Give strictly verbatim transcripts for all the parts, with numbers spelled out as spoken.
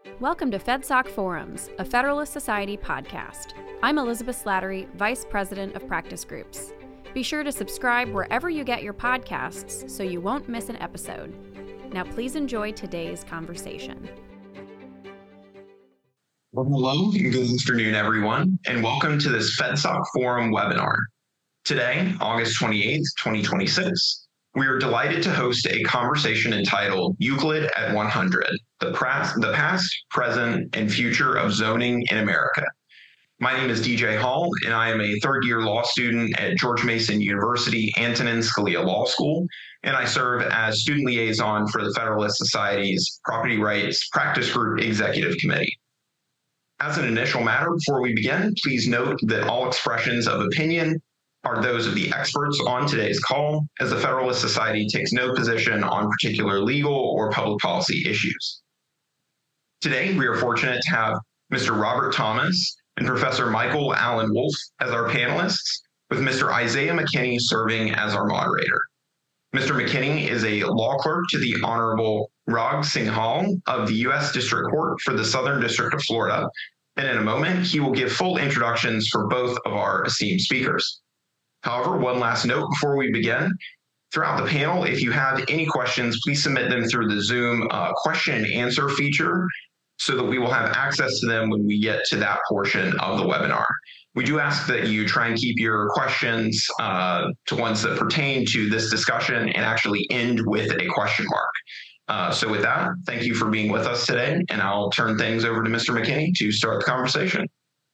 Welcome to FedSoc Forums, a Federalist Society podcast. I'm Elizabeth Slattery, Vice President of Practice Groups. Be sure to subscribe wherever you get your podcasts so you won't miss an episode. Now please enjoy today's conversation. Well, hello, good afternoon, everyone, and welcome to this FedSoc Forum webinar. Today, August twenty-eighth, twenty twenty-six, we are delighted to host a conversation entitled Euclid at one hundred, the, past, the past, present, and future of zoning in America. My name is D J Hall, and I am a third-year law student at George Mason University Antonin Scalia Law School, and I serve as student liaison for the Federalist Society's Property Rights Practice Group Executive Committee. As an initial matter, before we begin, please note that all expressions of opinion are those of the experts on today's call, as the Federalist Society takes no position on particular legal or public policy issues. Today, we are fortunate to have Mister Robert Thomas and Professor Michael Allen Wolf as our panelists, with Mister Isaiah McKinney serving as our moderator. Mister McKinney is a law clerk to the Honorable Rag Singhal of the U S District Court for the Southern District of Florida, and in a moment, he will give full introductions for both of our esteemed speakers. However, one last note before we begin. Throughout the panel, if you have any questions, please submit them through the Zoom uh, question and answer feature so that we will have access to them when we get to that portion of the webinar. We do ask that you try and keep your questions uh, to ones that pertain to this discussion and actually end with a question mark. Uh, so with that, thank you for being with us today, and I'll turn things over to Mister McKinney to start the conversation.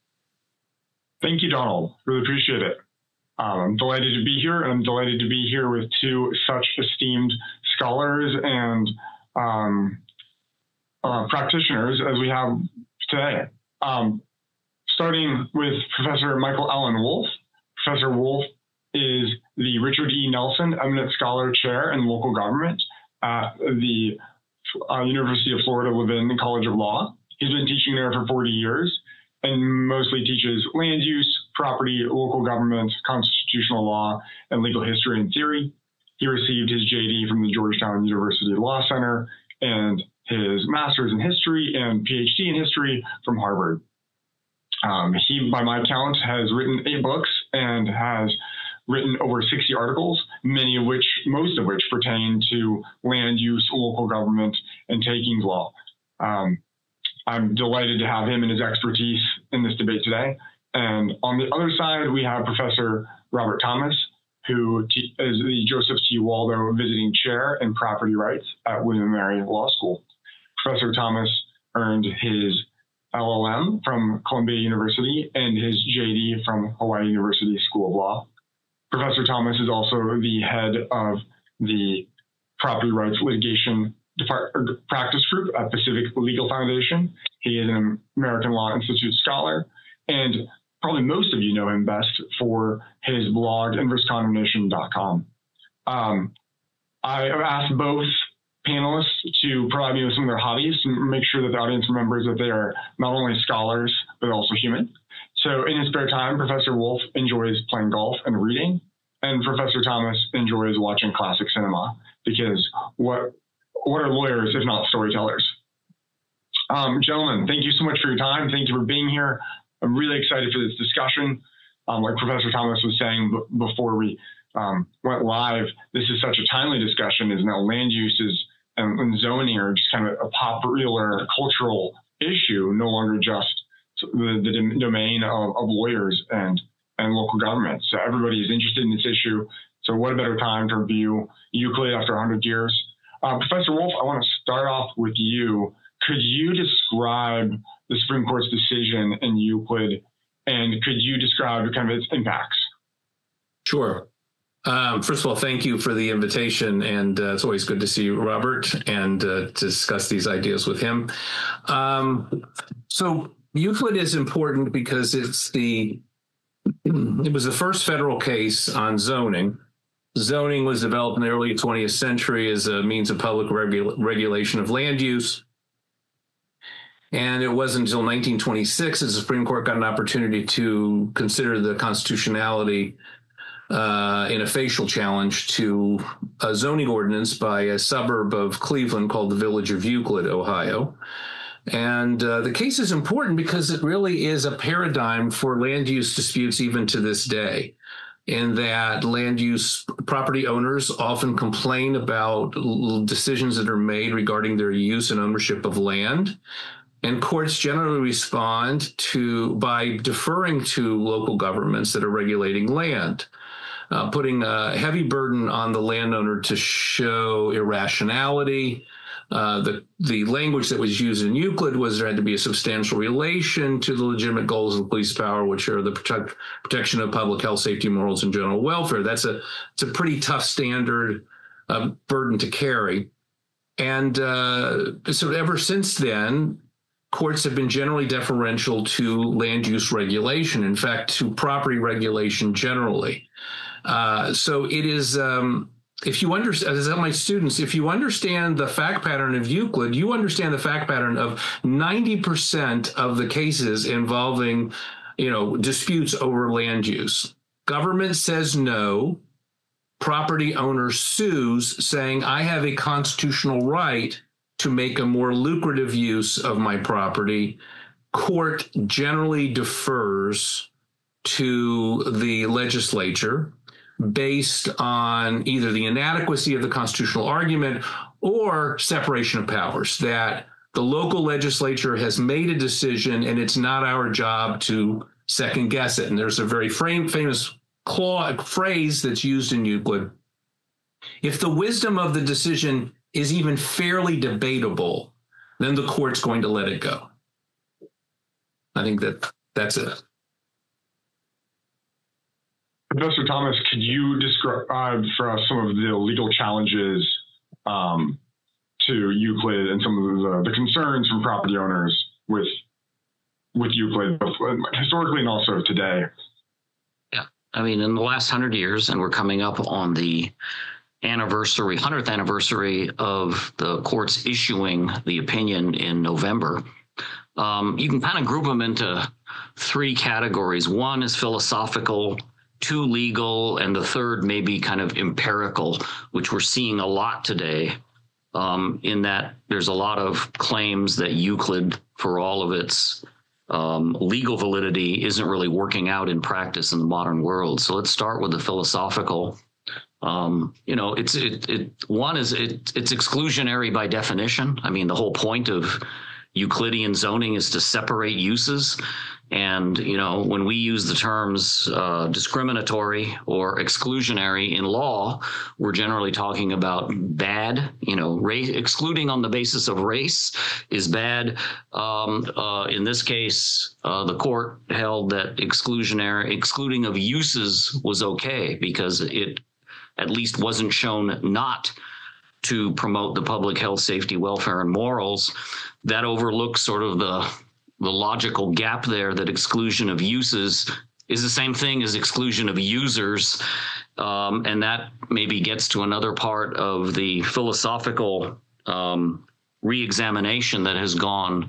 Thank you, Donald. Really appreciate it. Um, I'm delighted to be here, and I'm delighted to be here with two such esteemed scholars and um, uh, practitioners as we have today. Um, starting with Professor Michael Allen Wolf. Professor Wolf is the Richard E. Nelson Eminent Scholar Chair in Local Government at the uh, University of Florida Levin College of Law. He's been teaching there for forty years and mostly teaches land use, property, local government, constitutional law, and legal history and theory. He received his J D from the Georgetown University Law Center and his master's in history and P H D in history from Harvard. Um, he, by my count, has written eight books and has written over sixty articles, many of which, most of which pertain to land use, local government, and takings law. Um, I'm delighted to have him and his expertise in this debate today. And on the other side, we have Professor Robert Thomas, who te- is the Joseph T. Waldo Visiting Chair in Property Rights at William and Mary Law School. Professor Thomas earned his L L M from Columbia University and his J D from Hawaii University School of Law. Professor Thomas is also the head of the Property Rights Litigation Depart- Practice Group at Pacific Legal Foundation. He is an American Law Institute scholar, and probably most of you know him best for his blog, inverse condemnation dot com. Um, I have asked both panelists to provide me with some of their hobbies to make sure that the audience remembers that they are not only scholars, but also human. So in his spare time, Professor Wolf enjoys playing golf and reading, and Professor Thomas enjoys watching classic cinema, because what what are lawyers if not storytellers? Um, gentlemen, thank you so much for your time. Thank you for being here. I'm really excited for this discussion. Um, like Professor Thomas was saying b- before we um, went live, this is such a timely discussion, as now land uses and, and zoning are just kind of a popular cultural issue, no longer just the, the domain of, of lawyers and, and local government. So everybody is interested in this issue. So what a better time to review Euclid after one hundred years. Uh, Professor Wolf, I want to start off with you. Could you describe the Supreme Court's decision in Euclid, and could you describe kind of its impacts? Sure. Um, first of all, thank you for the invitation, and uh, it's always good to see you, Robert, and uh, to discuss these ideas with him. Um, so Euclid is important because it's the it was the first federal case on zoning. Zoning was developed in the early twentieth century as a means of public regu- regulation of land use. And it wasn't until nineteen twenty-six that the Supreme Court got an opportunity to consider the constitutionality uh, in a facial challenge to a zoning ordinance by a suburb of Cleveland called the Village of Euclid, Ohio. And uh, the case is important because it really is a paradigm for land use disputes even to this day, in that land use property owners often complain about decisions that are made regarding their use and ownership of land. And courts generally respond to by deferring to local governments that are regulating land, uh, putting a heavy burden on the landowner to show irrationality. Uh, the, the language that was used in Euclid was there had to be a substantial relation to the legitimate goals of police power, which are the protect, protection of public health, safety, morals, and general welfare. That's a, it's a pretty tough standard uh, burden to carry. And uh, so ever since then, courts have been generally deferential to land use regulation, in fact, to property regulation generally. Uh, so it is... Um, If you understand, as I tell my students, if you understand the fact pattern of Euclid, you understand the fact pattern of ninety percent of the cases involving, you know, disputes over land use. Government says no. Property owner sues, saying, I have a constitutional right to make a more lucrative use of my property. Court generally defers to the legislature based on either the inadequacy of the constitutional argument or separation of powers, that the local legislature has made a decision and it's not our job to second guess it. And there's a very famous clause, phrase that's used in Euclid. If the wisdom of the decision is even fairly debatable, then the court's going to let it go. I think that that's it. Professor Thomas, could you describe for us some of the legal challenges um, to Euclid and some of the, the concerns from property owners with with Euclid, historically and also today? Yeah, I mean, in the last hundred years, and we're coming up on the anniversary, hundredth anniversary of the courts issuing the opinion in November. Um, you can kind of group them into three categories. One is philosophical, two legal, and the third may be kind of empirical, which we're seeing a lot today, um, in that there's a lot of claims that Euclid, for all of its um, legal validity, isn't really working out in practice in the modern world. So let's start with the philosophical. Um, you know, it's it, it one is it, it's exclusionary by definition. I mean, the whole point of Euclidean zoning is to separate uses. And, you know, when we use the terms uh, discriminatory or exclusionary in law, we're generally talking about bad, you know, race, excluding on the basis of race is bad. Um, uh, in this case, uh, the court held that exclusionary, excluding of uses was okay because it at least wasn't shown not to promote the public health, safety, welfare, and morals. That overlooks sort of the the logical gap there, that exclusion of uses is the same thing as exclusion of users. Um, and that maybe gets to another part of the philosophical um, reexamination that has gone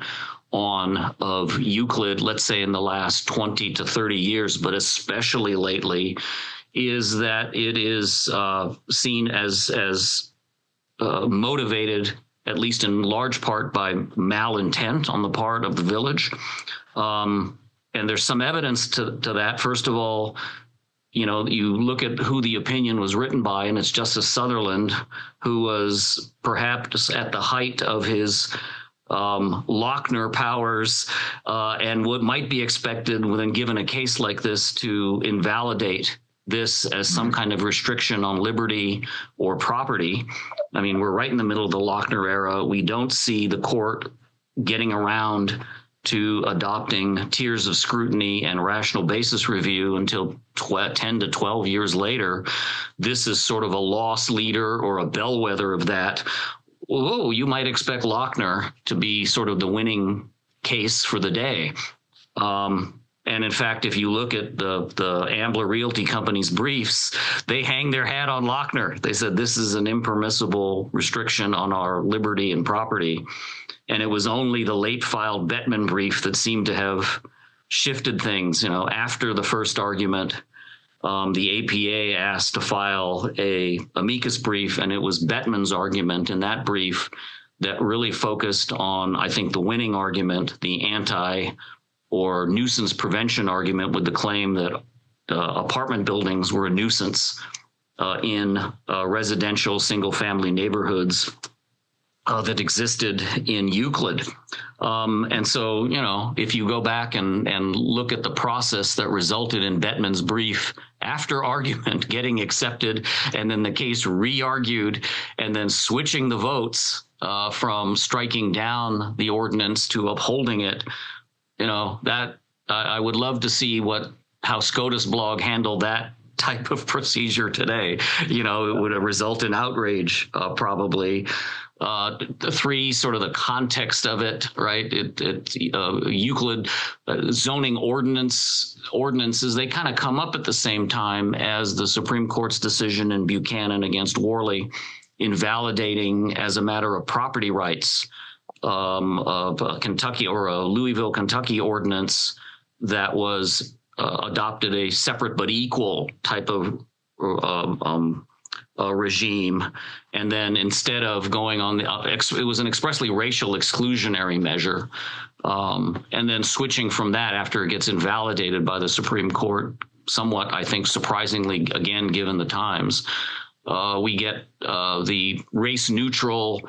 on of Euclid, let's say in the last twenty to thirty years, but especially lately, is that it is uh, seen as, as uh, motivated, at least in large part, by malintent on the part of the village. Um, and there's some evidence to, to that. First of all, you know, you look at who the opinion was written by, and it's Justice Sutherland, who was perhaps at the height of his um, Lochner powers uh, and what might be expected when given a case like this to invalidate this as some kind of restriction on liberty or property. I mean, we're right in the middle of the Lochner era. We don't see the court getting around to adopting tiers of scrutiny and rational basis review until ten to twelve years later. This is sort of a loss leader or a bellwether of that. Oh, you might expect Lochner to be sort of the winning case for the day. Um, And in fact, if you look at the, the Ambler Realty Company's briefs, they hang their hat on Lochner. They said this is an impermissible restriction on our liberty and property. And it was only the late filed Bettman brief that seemed to have shifted things. You know, after the first argument, um, the A P A asked to file a amicus brief, and it was Bettman's argument in that brief that really focused on, I think, the winning argument, the anti or nuisance prevention argument, with the claim that uh, apartment buildings were a nuisance uh, in uh, residential single-family neighborhoods uh, that existed in Euclid. Um, and so, you know, if you go back and, and look at the process that resulted in Bettman's brief after argument getting accepted, and then the case re-argued, and then switching the votes uh, from striking down the ordinance to upholding it, you know, that uh, I would love to see what how SCOTUS blog handled that type of procedure today. You know, it would result in outrage, uh, probably. Uh, the three, sort of the context of it, right? It, it uh, Euclid uh, zoning ordinance ordinances, they kind of come up at the same time as the Supreme Court's decision in Buchanan against Worley, invalidating as a matter of property rights um, of a Kentucky or a Louisville, Kentucky ordinance that was uh, adopted a separate but equal type of uh, um, Uh, regime, and then instead of going on the, uh, ex- it was an expressly racial exclusionary measure, um, and then switching from that after it gets invalidated by the Supreme Court, somewhat, I think, surprisingly, again, given the times, uh, we get uh, the race-neutral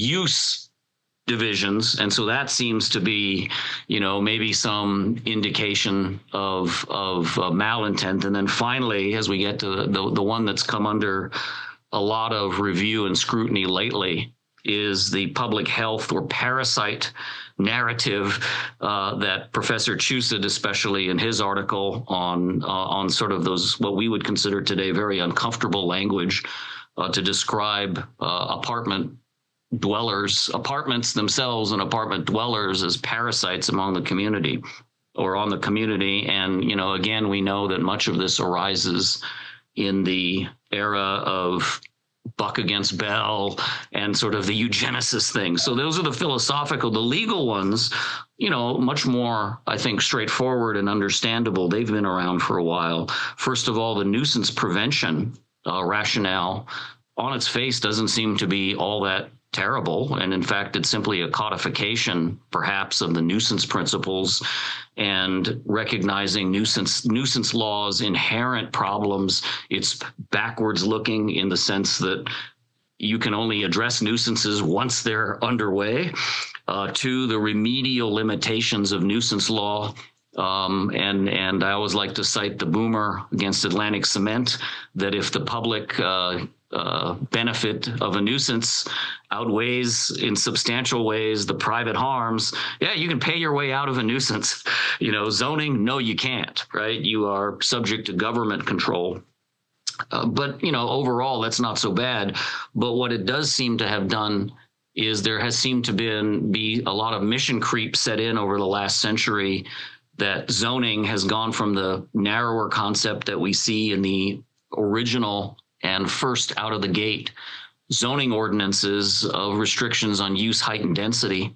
use divisions, and so that seems to be, you know, maybe some indication of of uh, malintent. And then finally, as we get to the, the the one that's come under a lot of review and scrutiny lately, is the public health or parasite narrative uh, that Professor Chusid, especially in his article on uh, on sort of those what we would consider today very uncomfortable language uh, to describe uh, apartment dwellers, apartments themselves and apartment dwellers as parasites among the community or on the community. And, you know, again, we know that much of this arises in the era of Buck against Bell and sort of the eugenicist thing. So those are the philosophical. The legal ones, you know, much more, I think, straightforward and understandable. They've been around for a while. First of all, the nuisance prevention uh, rationale on its face doesn't seem to be all that terrible. And in fact, it's simply a codification, perhaps, of the nuisance principles and recognizing nuisance nuisance laws' inherent problems. It's backwards looking in the sense that you can only address nuisances once they're underway. Uh, to the remedial limitations of nuisance law. Um, and and I always like to cite the Boomer against Atlantic Cement, that if the public uh, uh, benefit of a nuisance outweighs in substantial ways the private harms, yeah, you can pay your way out of a nuisance. You know, zoning, no, you can't, right? You are subject to government control. Uh, but, you know, overall, that's not so bad. But what it does seem to have done is there has seemed to been, be a lot of mission creep set in over the last century, that zoning has gone from the narrower concept that we see in the original and first out of the gate zoning ordinances of restrictions on use, height, and density,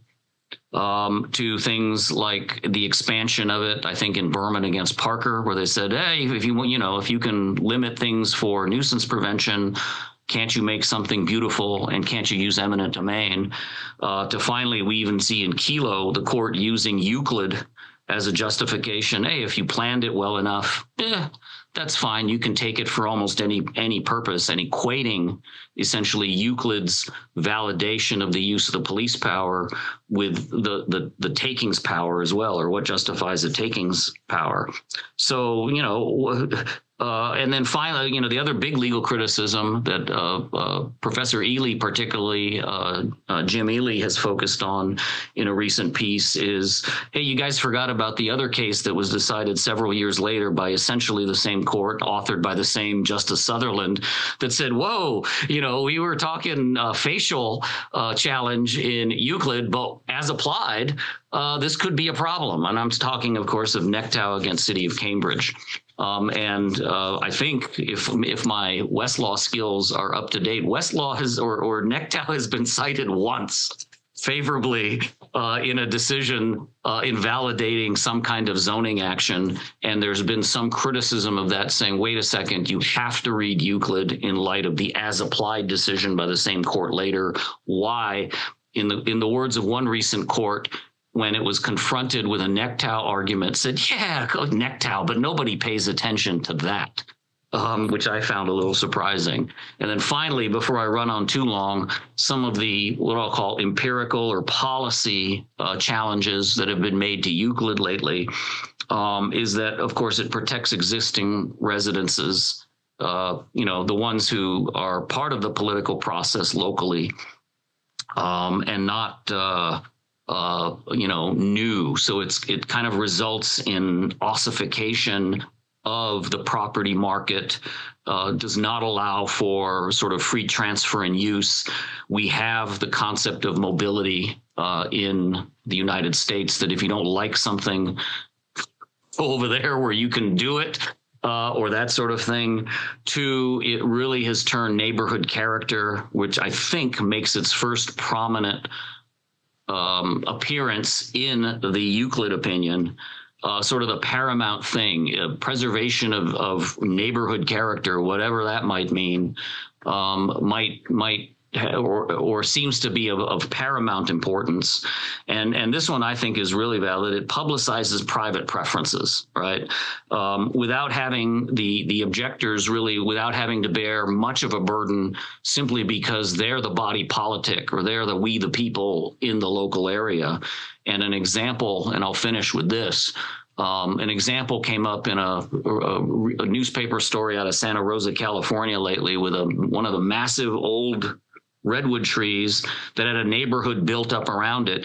um, to things like the expansion of it, I think in Berman against Parker, where they said, hey, if you, you know, if you can limit things for nuisance prevention, can't you make something beautiful, and can't you use eminent domain? Uh, to finally, we even see in Kelo, the court using Euclid as a justification. Hey, if you planned it well enough, eh, that's fine. You can take it for almost any any purpose, and equating essentially Euclid's validation of the use of the police power with the the, the takings power as well, or what justifies the takings power. So, you know, uh, and then finally, you know, the other big legal criticism that uh, uh, Professor Ely, particularly uh, uh, Jim Ely, has focused on in a recent piece is, hey, you guys forgot about the other case that was decided several years later by essentially the same court, authored by the same Justice Sutherland, that said, whoa, you know, we were talking uh, facial uh, challenge in Euclid, but as applied, uh, this could be a problem. And I'm talking, of course, of Nectow against City of Cambridge. Um, and uh, I think if if my Westlaw skills are up to date, Westlaw has or, or Nectow has been cited once favorably uh, in a decision uh, invalidating some kind of zoning action. And there's been some criticism of that, saying, wait a second, you have to read Euclid in light of the as applied decision by the same court later. Why? in the in the words of one recent court, when it was confronted with a necktie argument, said, yeah, necktie, but nobody pays attention to that, um, which I found a little surprising. And then finally, before I run on too long, some of the what I'll call empirical or policy uh, challenges that have been made to Euclid lately um, is that, of course, it protects existing residences, uh, you know, the ones who are part of the political process locally, um, and not uh, Uh, you know, new. So it's it kind of results in ossification of the property market, uh, does not allow for sort of free transfer and use. We have the concept of mobility uh, in the United States, that if you don't like something, go over there where you can do it. Uh, or that sort of thing. Two, it really has turned neighborhood character, which I think makes its first prominent Um, appearance in the Euclid opinion, uh, sort of the paramount thing, uh, preservation of, of neighborhood character, whatever that might mean, um, might might or or seems to be of, of paramount importance. And and this one I think is really valid. It publicizes private preferences, right? Um, without having the the objectors really, without having to bear much of a burden, simply because they're the body politic, or they're the we the people in the local area. And an example, and I'll finish with this. Um, an example came up in a, a, a newspaper story out of Santa Rosa, California lately, with a one of the massive old redwood trees that had a neighborhood built up around it.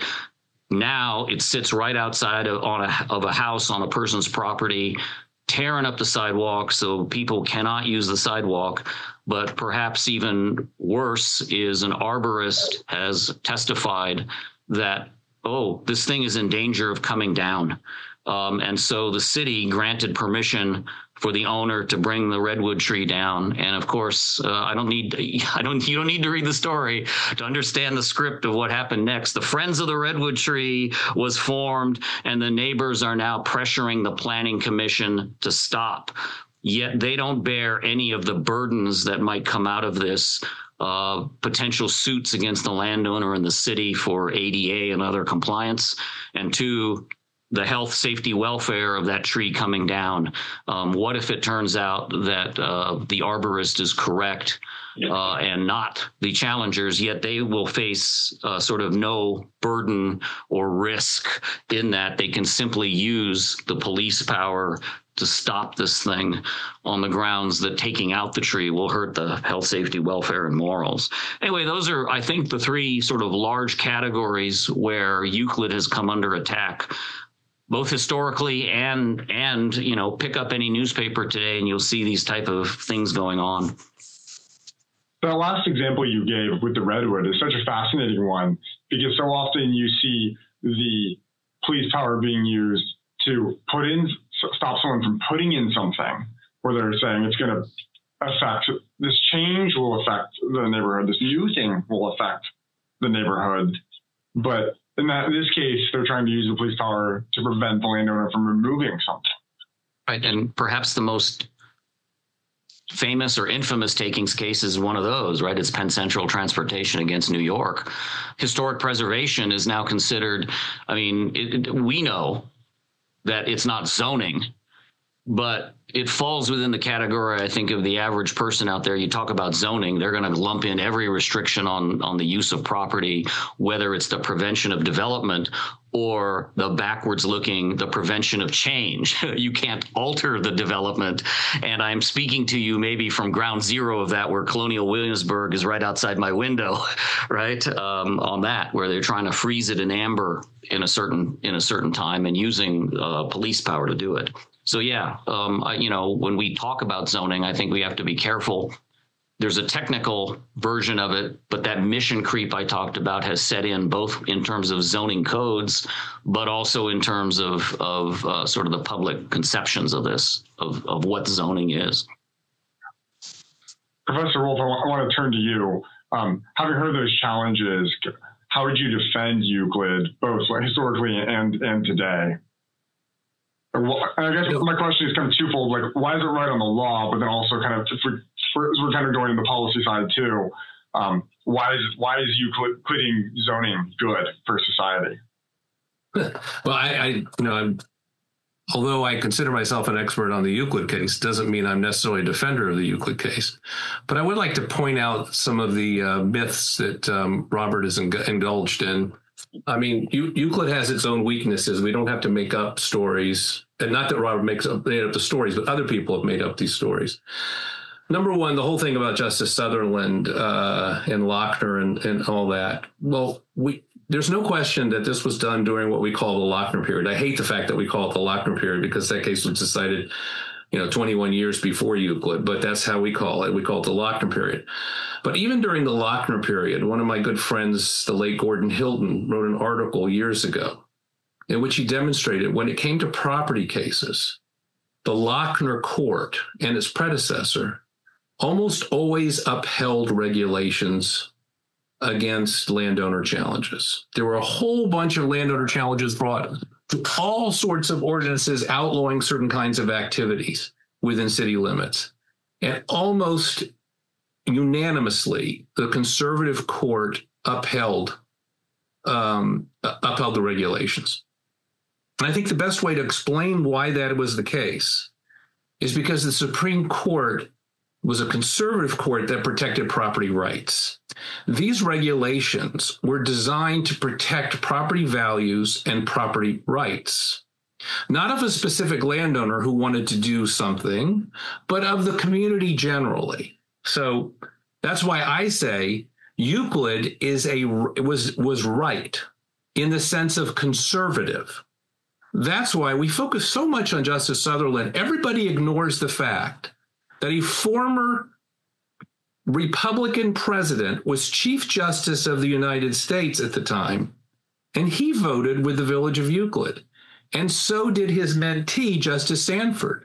Now it sits right outside of, on a, of a house on a person's property, tearing up the sidewalk so people cannot use the sidewalk. But perhaps even worse is an arborist has testified that, oh, this thing is in danger of coming down. Um, and so the city granted permission for the owner to bring the redwood tree down. And of course, uh, I don't need, I don't, you don't need to read the story to understand the script of what happened next. The Friends of the Redwood Tree was formed, and the neighbors are now pressuring the Planning Commission to stop. Yet they don't bear any of the burdens that might come out of this. Uh, potential suits against the landowner and the city for A D A and other compliance. And two, the health, safety, welfare of that tree coming down. Um, what if it turns out that uh, the arborist is correct uh, and not the challengers, yet they will face uh, sort of no burden or risk in that they can simply use the police power to stop this thing on the grounds that taking out the tree will hurt the health, safety, welfare, and morals. Anyway, those are, I think, the three sort of large categories where Euclid has come under attack, both historically and, and you know, pick up any newspaper today and you'll see these type of things going on. The last example you gave with the redwood is such a fascinating one, because so often you see the police power being used to put in, stop someone from putting in something where they're saying it's going to affect, this change will affect the neighborhood, this new thing will affect the neighborhood. But in that, in this case, they're trying to use the police power to prevent the landowner from removing something. Right, and perhaps the most famous or infamous takings case is one of those, right? It's Penn Central Transportation against New York. Historic preservation is now considered, I mean, it, it, we know that it's not zoning, but it falls within the category, I think, of the average person out there. You talk about zoning, they're going to lump in every restriction on, on the use of property, whether it's the prevention of development or the backwards looking, the prevention of change. You can't alter the development. And I'm speaking to you maybe from ground zero of that, where Colonial Williamsburg is right outside my window, right? Um, on that, where they're trying to freeze it in amber in a certain, in a certain time and using uh, police power to do it. So yeah, um, I, you know, when we talk about zoning, I think we have to be careful. There's a technical version of it, but that mission creep I talked about has set in, both in terms of zoning codes, but also in terms of, of uh, sort of the public conceptions of this, of, of what zoning is. Professor Wolf, I want, I want to turn to you. Um, having heard those challenges, how would you defend Euclid, both historically and, and today? Well, I guess my question is kind of twofold. Like, why is it right on the law, but then also kind of, if we're, we're kind of going to the policy side too, Um, why is why is Euclidean zoning good for society? Well, I, I you know, I'm, although I consider myself an expert on the Euclid case, doesn't mean I'm necessarily a defender of the Euclid case. But I would like to point out some of the uh, myths that um, Robert has indulged in. I mean, Euclid has its own weaknesses. We don't have to make up stories. And not that Robert makes up, made up the stories, but other people have made up these stories. Number one, the whole thing about Justice Sutherland uh, and Lochner and, and all that. Well, we there's no question that this was done during what we call the Lochner period. I hate the fact that we call it the Lochner period because that case was decided, you know, twenty-one years before Euclid, but that's how we call it. We call it the Lochner period. But even during the Lochner period, one of my good friends, the late Gordon Hilton, wrote an article years ago in which he demonstrated when it came to property cases, the Lochner court and its predecessor almost always upheld regulations against landowner challenges. There were a whole bunch of landowner challenges brought to all sorts of ordinances outlawing certain kinds of activities within city limits. And almost unanimously, the conservative court upheld um, upheld the regulations. And I think the best way to explain why that was the case is because the Supreme Court was a conservative court that protected property rights. These regulations were designed to protect property values and property rights, not of a specific landowner who wanted to do something, but of the community generally. So that's why I say Euclid is a was was right in the sense of conservative. That's why we focus so much on Justice Sutherland. Everybody ignores the fact that a former Republican president was Chief Justice of the United States at the time, and he voted with the Village of Euclid. And so did his mentee, Justice Sanford.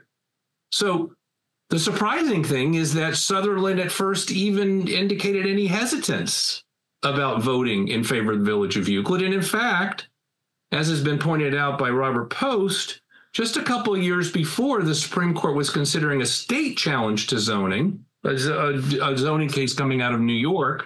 So the surprising thing is that Sutherland at first even indicated any hesitance about voting in favor of the Village of Euclid. And in fact, as has been pointed out by Robert Post, just a couple of years before, the Supreme Court was considering a state challenge to zoning, a, a zoning case coming out of New York.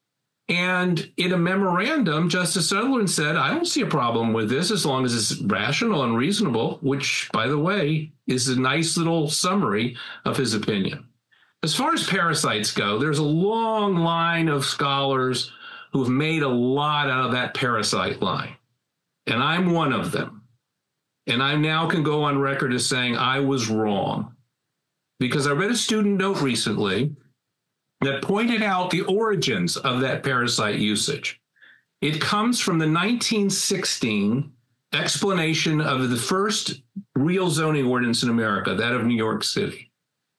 And in a memorandum, Justice Sutherland said, I don't see a problem with this as long as it's rational and reasonable, which, by the way, is a nice little summary of his opinion. As far as parasites go, there's a long line of scholars who've made a lot out of that parasite line. And I'm one of them. And I now can go on record as saying I was wrong, because I read a student note recently that pointed out the origins of that parasite usage. It comes from the nineteen sixteen explanation of the first real zoning ordinance in America, that of New York City.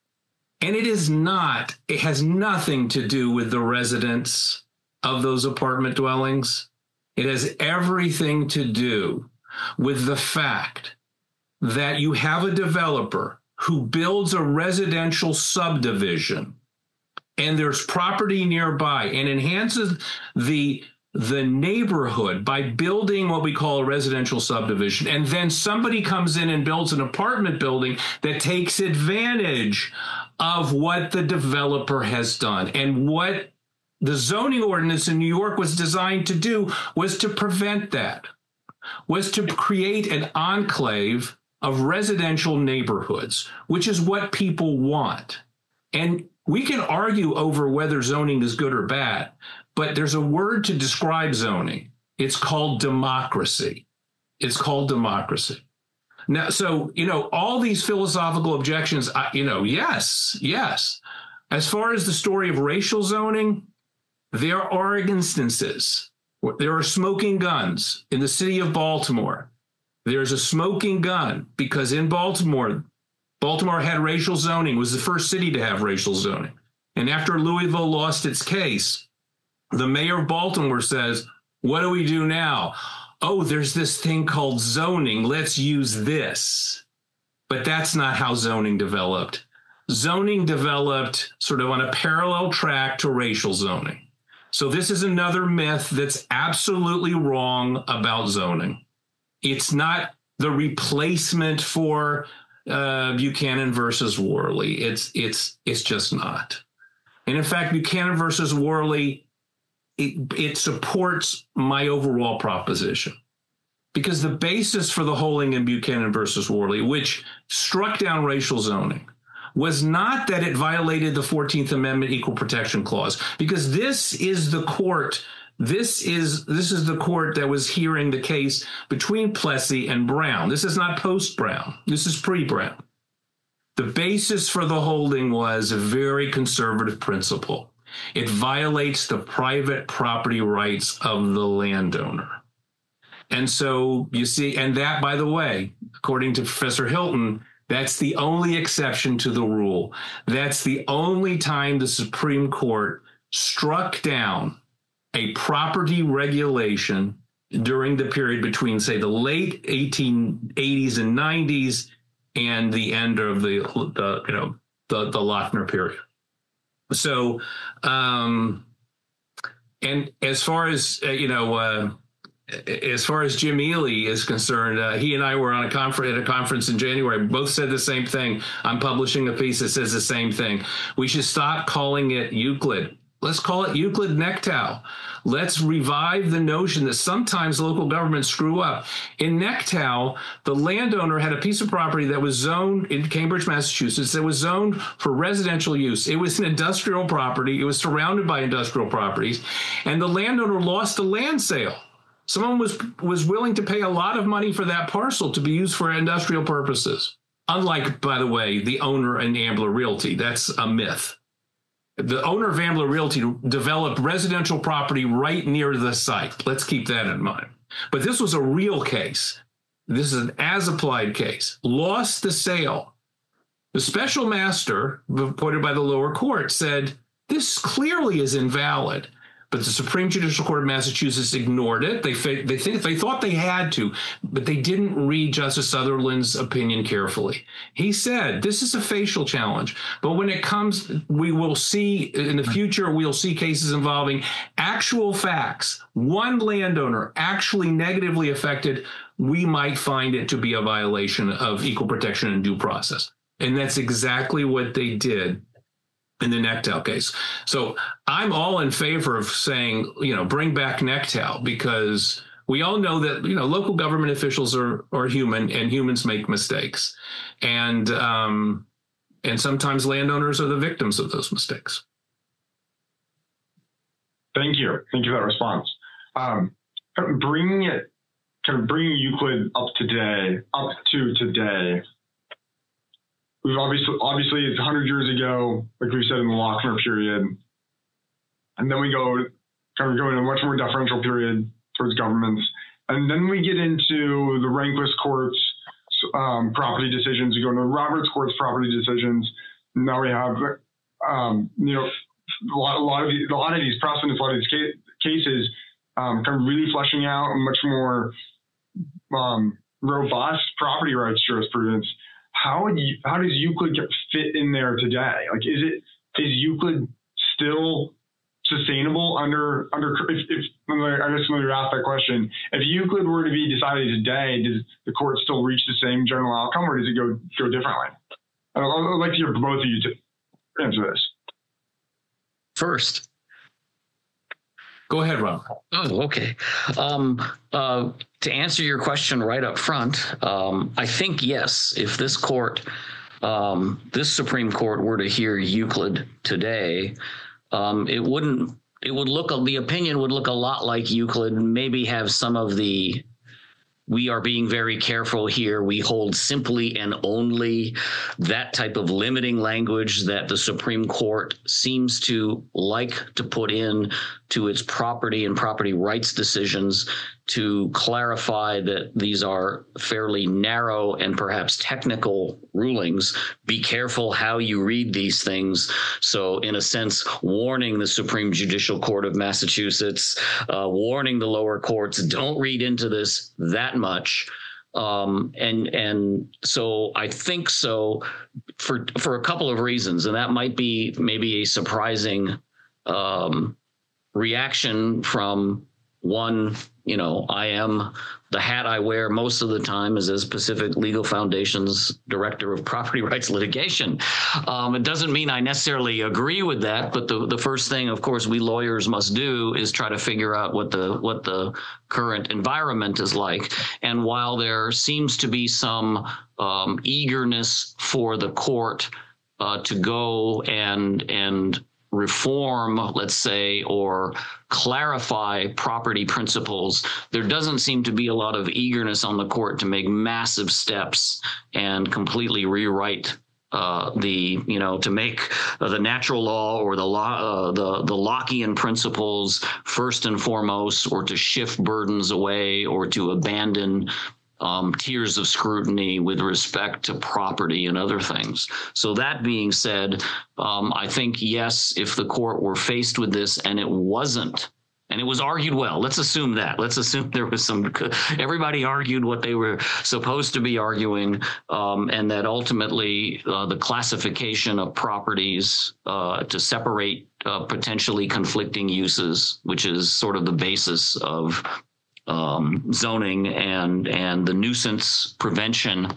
And it is not, it has nothing to do with the residents of those apartment dwellings. It has everything to do with the fact that you have a developer who builds a residential subdivision and there's property nearby and enhances the, the neighborhood by building what we call a residential subdivision. And then somebody comes in and builds an apartment building that takes advantage of what the developer has done. And what the zoning ordinance in New York was designed to do was to prevent that, was to create an enclave of residential neighborhoods, which is what people want. And we can argue over whether zoning is good or bad, but there's a word to describe zoning. It's called democracy. It's called democracy. Now, so, you know, all these philosophical objections, you know, yes, yes. As far as the story of racial zoning, there are instances. There are smoking guns in the city of Baltimore. There's a smoking gun because in Baltimore, Baltimore had racial zoning, was the first city to have racial zoning. And after Louisville lost its case, the mayor of Baltimore says, what do we do now? Oh, there's this thing called zoning. Let's use this. But that's not how zoning developed. Zoning developed sort of on a parallel track to racial zoning. So this is another myth that's absolutely wrong about zoning. It's not the replacement for uh, Buchanan versus Worley. It's it's it's just not. And in fact, Buchanan versus Worley, it, it supports my overall proposition. Because the basis for the holding in Buchanan versus Worley, which struck down racial zoning, was not that it violated the fourteenth Amendment Equal Protection Clause, because this is the court, this is this is the court that was hearing the case between Plessy and Brown. This is not post-Brown. This is pre-Brown. The basis for the holding was a very conservative principle. It violates the private property rights of the landowner. And so you see, and that, by the way, according to Professor Hilton, that's the only exception to the rule. That's the only time the Supreme Court struck down a property regulation during the period between, say, the late eighteen eighties and nineties and the end of the, the you know, the, the Lochner period. So, um, and as far as, uh, you know, uh, as far as Jim Ely is concerned, uh, he and I were on a conference at a conference in January. We both said the same thing. I'm publishing a piece that says the same thing. We should stop calling it Euclid. Let's call it Euclid-Nectow. Let's revive the notion that sometimes local governments screw up. In Nectow, the landowner had a piece of property that was zoned in Cambridge, Massachusetts, that was zoned for residential use. It was an industrial property. It was surrounded by industrial properties, and the landowner lost a land sale. Someone was was willing to pay a lot of money for that parcel to be used for industrial purposes. Unlike, by the way, the owner in Ambler Realty. That's a myth. The owner of Ambler Realty developed residential property right near the site. Let's keep that in mind. But this was a real case. This is an as-applied case. Lost the sale. The special master, appointed by the lower court, said, this clearly is invalid. But the Supreme Judicial Court of Massachusetts ignored it. They they think they thought they had to, but they didn't read Justice Sutherland's opinion carefully. He said this is a facial challenge, but when it comes, we will see in the future. We'll see cases involving actual facts. One landowner actually negatively affected. We might find it to be a violation of equal protection and due process, and that's exactly what they did in the Nectow case. So I'm all in favor of saying, you know, bring back Nectow, because we all know that, you know, local government officials are are human, and humans make mistakes. And um, and sometimes landowners are the victims of those mistakes. Thank you. Thank you for that response. Um, bringing it, kind of bringing Euclid up today, up to today, We've obviously, obviously, it's one hundred years ago, like we said, in the Lochner period. And then we go, kind of go in a much more deferential period towards governments. And then we get into the Rehnquist court's um, property decisions. We go into the Roberts court's property decisions. Now we have, um, you know, a lot, a lot of these, a lot of these precedents, a lot of these ca- cases, um, kind of really fleshing out a much more um, robust property rights jurisprudence. How would you, how does Euclid fit in there today? Like, is it is Euclid still sustainable under under? If, if I guess when you ask that question, if Euclid were to be decided today, does the court still reach the same general outcome, or does it go go differently? I'd, I'd like to hear both of you to answer this. First. Go ahead, Rob. Oh, okay. Um, uh, to answer your question right up front, um, I think, yes, if this court, um, this Supreme Court were to hear Euclid today, um, it wouldn't, it would look, the opinion would look a lot like Euclid, maybe have some of the, we are being very careful here. We hold simply and only, that type of limiting language that the Supreme Court seems to like to put in to its property and property rights decisions to clarify that these are fairly narrow and perhaps technical rulings. Be careful how you read these things. So in a sense, warning the Supreme Judicial Court of Massachusetts, uh, warning the lower courts, don't read into this that much. Um, and and so I think so for for a couple of reasons, and that might be maybe a surprising um, reaction from one you know, I am the hat I wear most of the time is as Pacific Legal Foundation's Director of Property Rights Litigation. Um, it doesn't mean I necessarily agree with that, but the, the first thing, of course, we lawyers must do is try to figure out what the what the current environment is like. And while there seems to be some um, eagerness for the court uh, to go and and reform, let's say, or clarify property principles, there doesn't seem to be a lot of eagerness on the court to make massive steps and completely rewrite uh, the, you know, to make uh, the natural law or the law, uh, the the Lockean principles first and foremost, or to shift burdens away, or to abandon Um, tiers of scrutiny with respect to property and other things. So that being said, um, I think, yes, if the court were faced with this and it wasn't, and it was argued well, let's assume that. Let's assume there was some, everybody argued what they were supposed to be arguing, um, and that ultimately uh, the classification of properties uh, to separate uh, potentially conflicting uses, which is sort of the basis of Um, zoning and and the nuisance prevention,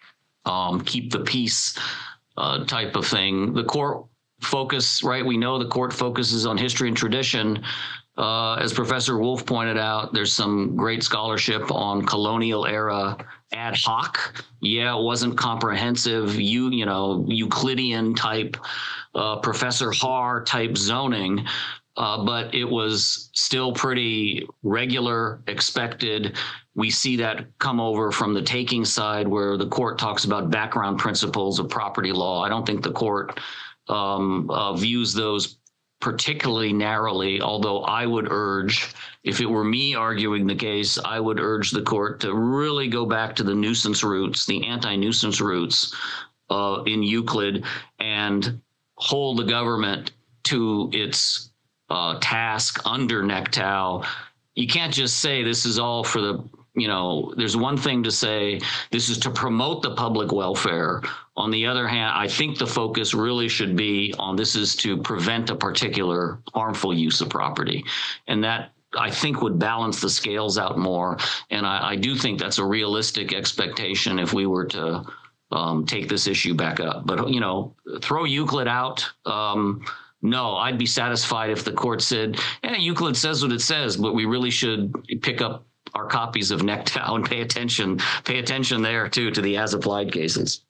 um, keep the peace uh, type of thing. The court focus, right? We know the court focuses on history and tradition. Uh, as Professor Wolf pointed out, there's some great scholarship on colonial era ad hoc. Yeah, it wasn't comprehensive, you you know, Euclidean type, uh, Professor Haar type zoning. Uh, but it was still pretty regular, expected. We see that come over from the taking side, where the court talks about background principles of property law. I don't think the court um, uh, views those particularly narrowly, although I would urge, if it were me arguing the case, I would urge the court to really go back to the nuisance roots, the anti-nuisance roots uh, in Euclid, and hold the government to its Uh, task under N E C T A L. You can't just say this is all for the, you know, there's one thing to say this is to promote the public welfare. On the other hand, I think the focus really should be on this is to prevent a particular harmful use of property. And that, I think, would balance the scales out more. And I, I do think that's a realistic expectation if we were to um, take this issue back up. But, you know, throw Euclid out. Um, No, I'd be satisfied if the court said, eh, Euclid says what it says, but we really should pick up our copies of N E C T A L and pay attention, pay attention there, too, to the as-applied cases.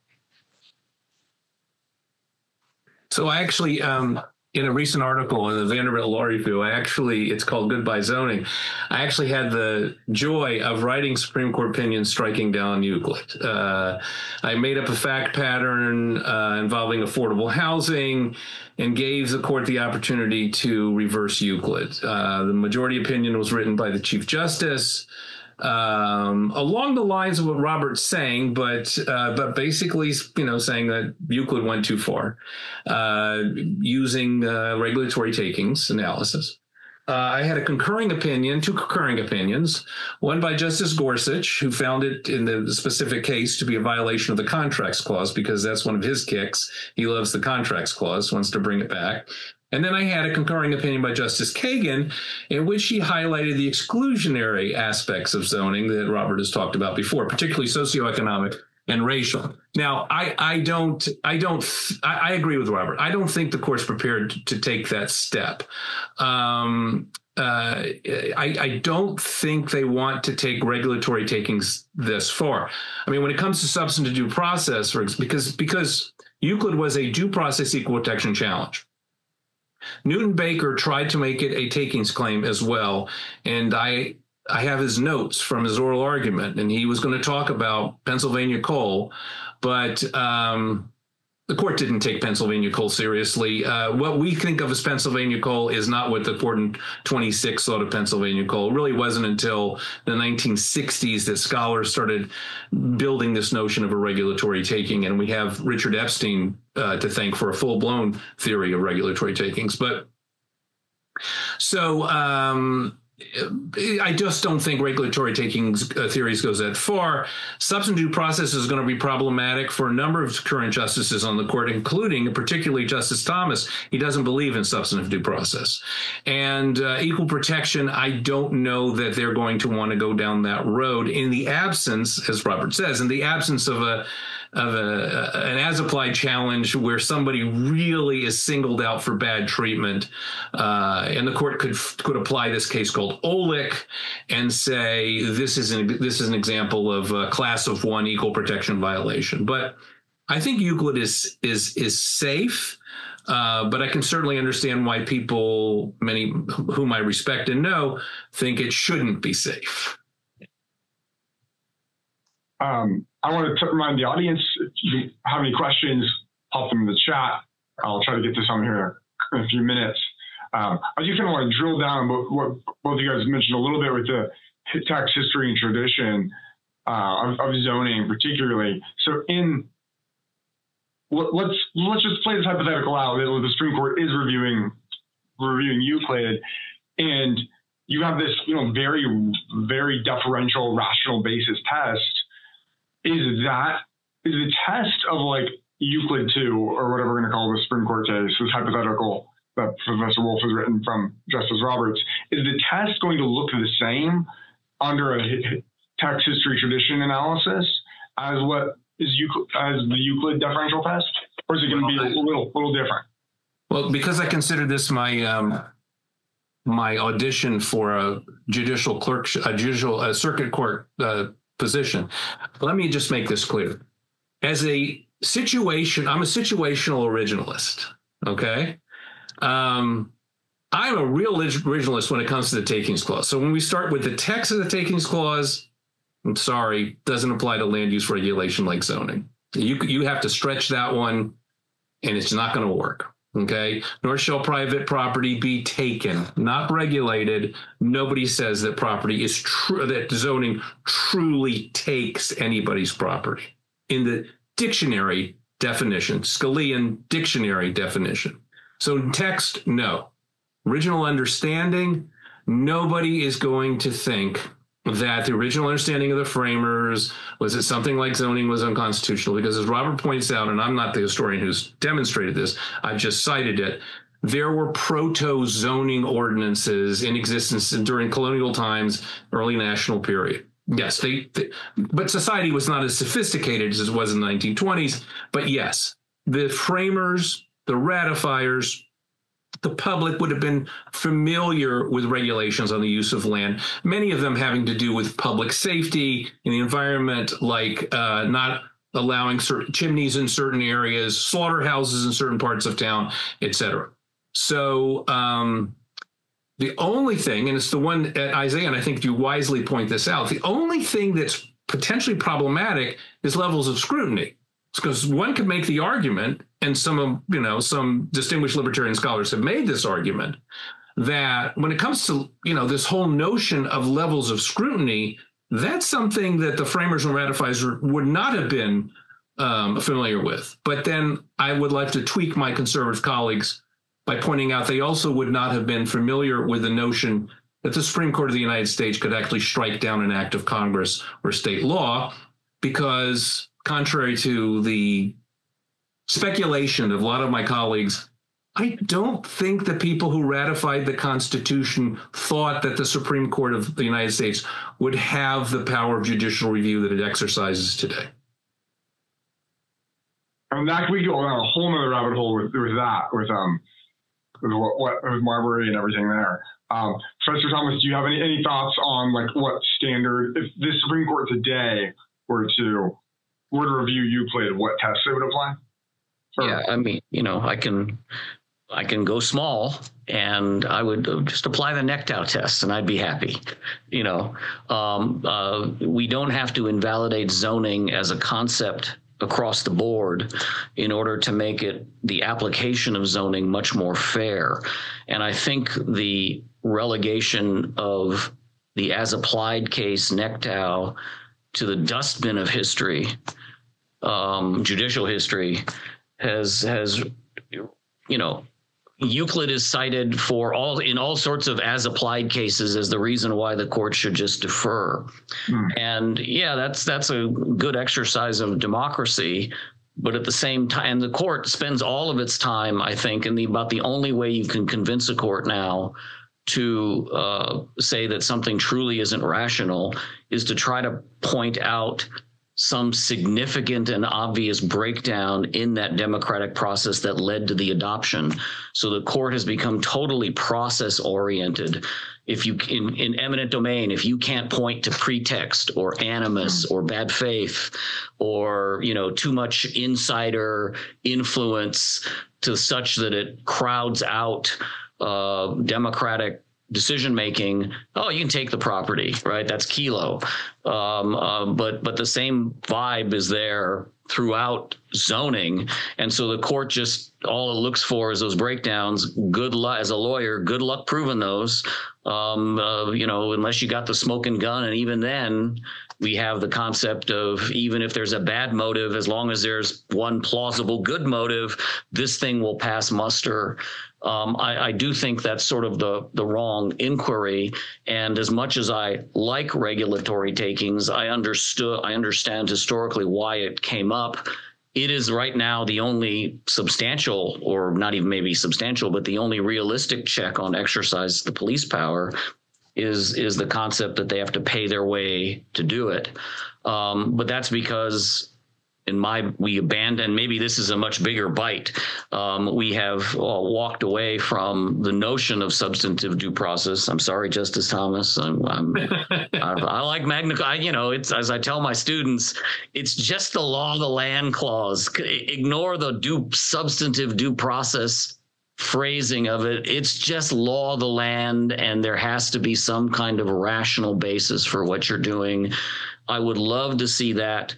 So I actually, um, in a recent article in the Vanderbilt Law Review, I actually, it's called Goodbye Zoning. I actually had the joy of writing Supreme Court opinions striking down Euclid. Uh, I made up a fact pattern uh, involving affordable housing and gave the court the opportunity to reverse Euclid. Uh, the majority opinion was written by the Chief Justice, um, along the lines of what Robert's saying, but uh, but basically, you know, saying that Euclid went too far, uh, using uh, regulatory takings analysis. Uh, I had a concurring opinion, two concurring opinions, one by Justice Gorsuch, who found it in the specific case to be a violation of the Contracts Clause, because that's one of his kicks. He loves the Contracts Clause, wants to bring it back. And then I had a concurring opinion by Justice Kagan, in which she highlighted the exclusionary aspects of zoning that Robert has talked about before, particularly socioeconomic and racial. Now, I, I don't, I don't, I, I agree with Robert. I don't think the court's prepared to, to take that step. Um, uh, I, I don't think they want to take regulatory takings this far. I mean, when it comes to substantive due process, for because because Euclid was a due process equal protection challenge. Newton Baker tried to make it a takings claim as well, and I. I have his notes from his oral argument, and he was going to talk about Pennsylvania coal, but um, the court didn't take Pennsylvania coal seriously. Uh, what we think of as Pennsylvania coal is not what the court in twenty-six thought of Pennsylvania coal. It really wasn't until the nineteen sixties that scholars started building this notion of a regulatory taking, and we have Richard Epstein uh, to thank for a full-blown theory of regulatory takings. But so... Um, I just don't think regulatory taking uh, theories goes that far. Substantive due process is going to be problematic for a number of current justices on the court, including particularly Justice Thomas. He doesn't believe in substantive due process. And uh, equal protection, I don't know that they're going to want to go down that road in the absence, as Robert says, in the absence of a of a, an as-applied challenge where somebody really is singled out for bad treatment. Uh, and the court could could apply this case called Olick and say this is an, this is an example of a class of one equal protection violation. But I think Euclid is is is safe. Uh, but I can certainly understand why people, many whom I respect and know, think it shouldn't be safe. Um, I want to remind the audience, if you have any questions, pop them in the chat. I'll try to get to some here in a few minutes. Um, I just kind of want to drill down what, what both of you guys mentioned a little bit with the tax history and tradition uh, of, of zoning particularly. So in, let's, let's just play this hypothetical out that the Supreme Court is reviewing, reviewing Euclid, and you have this, you know, very, very deferential rational basis test. Is that, is the test of like Euclid two, or whatever we're going to call the Supreme Court case, this hypothetical that Professor Wolf has written from Justice Roberts, is the test going to look the same under a tax history tradition analysis as what is Euclid, as the Euclid deferential test, or is it going to be a little, little different? Well, because I consider this my um, my audition for a judicial clerk, a judicial a circuit court uh, position, let me just make this clear. As a situation, I'm a situational originalist, okay? Um, I'm a real originalist when it comes to the Takings Clause. So when we start with the text of the Takings Clause, I'm sorry, doesn't apply to land use regulation like zoning. You, you have to stretch that one, and it's not going to work. Okay, nor shall private property be taken, not regulated. Nobody says that property is true, that zoning truly takes anybody's property. In the dictionary definition, Scalian dictionary definition. So in text, no. Original understanding, nobody is going to think that the original understanding of the framers was that something like zoning was unconstitutional, because as Robert points out, and I'm not the historian who's demonstrated this, I've just cited it, there were proto-zoning ordinances in existence during colonial times, early national period. Yes, they, they, but society was not as sophisticated as it was in the nineteen twenties. But yes, the framers, the ratifiers, the public would have been familiar with regulations on the use of land, many of them having to do with public safety in the environment, like uh, not allowing certain chimneys in certain areas, slaughterhouses in certain parts of town, et cetera. So um, the only thing, and it's the one at Isaiah, and I think you wisely point this out, the only thing that's potentially problematic is levels of scrutiny. Because one could make the argument, and some of, you know, some distinguished libertarian scholars have made this argument, that when it comes to, you know, this whole notion of levels of scrutiny, that's something that the framers and ratifiers would not have been um, familiar with. But then I would like to tweak my conservative colleagues by pointing out they also would not have been familiar with the notion that the Supreme Court of the United States could actually strike down an act of Congress or state law, because contrary to the speculation of a lot of my colleagues, I don't think the people who ratified the Constitution thought that the Supreme Court of the United States would have the power of judicial review that it exercises today. And that we go down a whole nother rabbit hole with, with that, with um, with what, what with Marbury and everything there. Um, Professor Thomas, do you have any, any thoughts on like what standard, if the Supreme Court today were to were to review Euclid, what tests it would apply? Or, yeah, I mean, you know, I can I can go small, and I would just apply the Nectow test, and I'd be happy. You know, um, uh, we don't have to invalidate zoning as a concept across the board in order to make it the application of zoning much more fair. And I think the relegation of the as applied case Nectow to the dustbin of history, um, judicial history, has has you know Euclid is cited for all in all sorts of as applied cases as the reason why the court should just defer. Hmm. And yeah, that's that's a good exercise of democracy. But at the same time, the court spends all of its time, I think, and the, about the only way you can convince a court now to uh, say that something truly isn't rational is to try to point out some significant and obvious breakdown in that democratic process that led to the adoption. So the court has become totally process oriented. If you in, in eminent domain, if you can't point to pretext or animus or bad faith or, you know, too much insider influence to such that it crowds out uh, democratic decision making, oh, you can take the property, right? That's Kelo. Um, uh, but but the same vibe is there throughout zoning. And so the court just, all it looks for is those breakdowns. Good luck, as a lawyer, good luck proving those, um, uh, you know, unless you got the smoking gun. And even then, we have the concept of even if there's a bad motive, as long as there's one plausible good motive, this thing will pass muster. Um, I, I do think that's sort of the, the wrong inquiry. And as much as I like regulatory takings, I understood, I understand historically why it came up. It is right now the only substantial, or not even maybe substantial, but the only realistic check on exercise the police power is is the concept that they have to pay their way to do it. Um, but that's because in my, we abandoned, maybe this is a much bigger bite. Um, we have uh, walked away from the notion of substantive due process. I'm sorry, Justice Thomas. I'm, I'm I, I like Magna Carta. You know, it's, as I tell my students, it's just the law of the land clause. Ignore the due substantive due process phrasing of it. It's just law of the land, and there has to be some kind of rational basis for what you're doing. I would love to see that,